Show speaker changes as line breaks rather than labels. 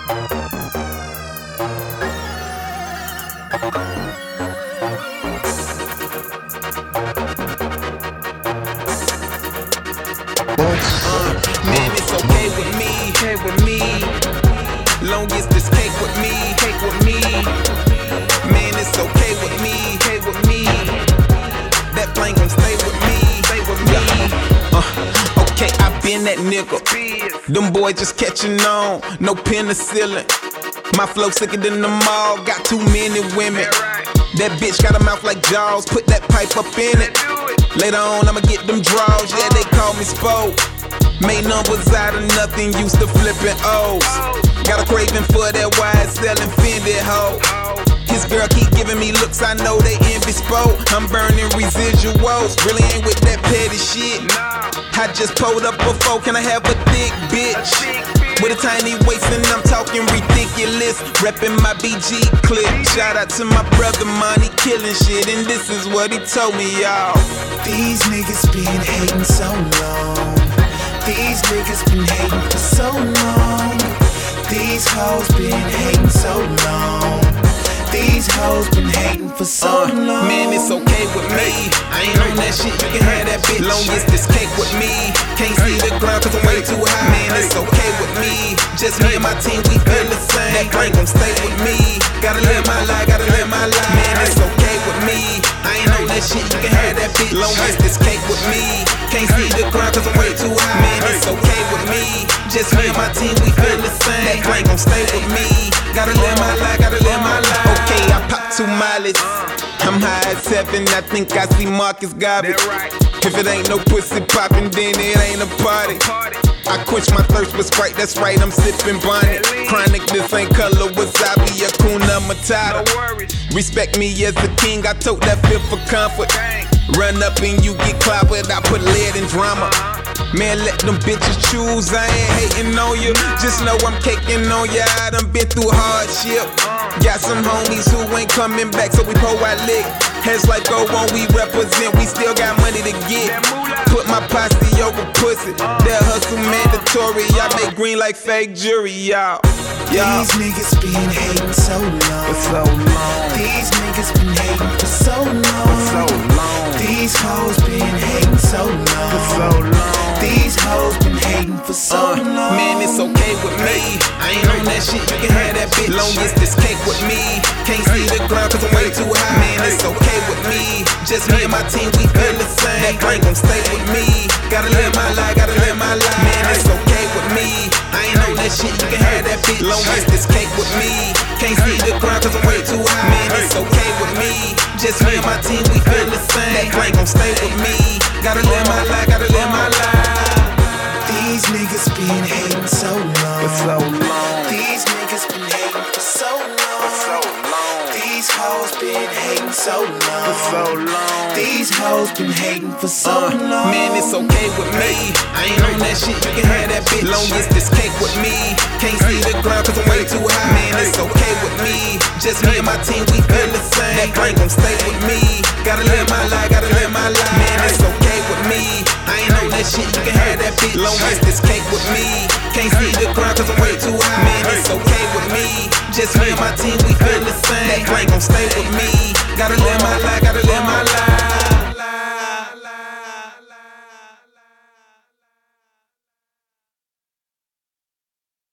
Man, it's okay with me. Long as this cake with me. Man, it's okay with me. That plane gon' stay with me. Okay, I been that nigga. Them boys just catching on, no penicillin. My flow sicker than the mall, got too many women. That bitch got a mouth like Jaws, put that pipe up in it. Later on, I'ma get them draws, yeah, they call me Spo. Made numbers out of nothing, used to flipping O's. Got a craving for that wide selling Fendi hoe. His girl keep giving me looks, I know they envy Spo. I'm burning residuals, really ain't with that petty shit. I just pulled up before, can I have a thick bitch? With a tiny waist and I'm talking ridiculous. Reppin' my BG clip. Shout out to my brother Monty, killing shit. And this is what he told me, y'all.
These niggas been hating so long. These niggas been hating for so long. These hoes been hating so long. These hoes been hating for so long.
Man, it's okay with me. I ain't on that shit, you can have that bitch. Long as this cake with me. Can't see the ground cause I'm way too high. Man, it's okay with me. Just me and my team, we feel the same. That plane gon' stay with me. Gotta live my life. Man, it's okay with me. I ain't on that shit, you can have that bitch. Long as this cake with me. Can't see the ground cause I'm way too high. Man, it's okay with me. Just me and my team, we feel the same. That plane gon' stay with me. Gotta live my life. Okay, I pop 2 mileage. I'm high at 7, I think I see Marcus garbage. If it ain't no pussy poppin', then it ain't a party. I quench my thirst with Sprite, that's right, I'm sippin' bonnet. Chronic, this ain't color wasabi, Hakuna Matata. Respect me as the king, I tote that fifth for comfort. Run up and you get clobbered, I put lead in drama. Man, let them bitches choose, I ain't hating on you. Just know I'm caking on ya, I done been through hardship. Got some homies who ain't coming back, so we pull our lick. Heads like go on, we represent, we still got money to get. Put my posse over pussy, that hustle mandatory. I make green like fake jury, y'all.
These niggas been hating so long. These niggas been hating for so long. These hoes been hating so long. These hoes been hating for so long.
Man, it's okay with me. I ain't on that shit, you can have that bitch. Long as this cake with me. Can't see the ground cause I'm way too high. Man, it's okay with me. Just me and my team, we feel the same. That plane gon' stay with me. Gotta live my life. Man, it's okay with me. I ain't on that shit, you can have that bitch. Long as this cake with me. Can't see the ground cause I'm way too high. Man, it's okay with me. Just me and my team, we feel the same. That plane gon' stay with me. Gotta live my life.
These niggas been hating so long. These niggas been hating for so long. These hoes been hating so long. These hoes been hating for so long.
Man, it's okay with me. I ain't on that shit, you can have that bitch. Long as this cake with me. Can't see the ground cause I'm way too high. Man, it's okay with me. Just me and my team, we feel the same. That plane gon' stay with me. Gotta live my life. Man, it's okay with me. I ain't on that shit, you can have that bitch. Long as this cake with me. Can't see the ground cause I'm way too high. Man, it's okay with me. Just me and my team, we feel the same. That plane gon' stay with me. Gotta live my life.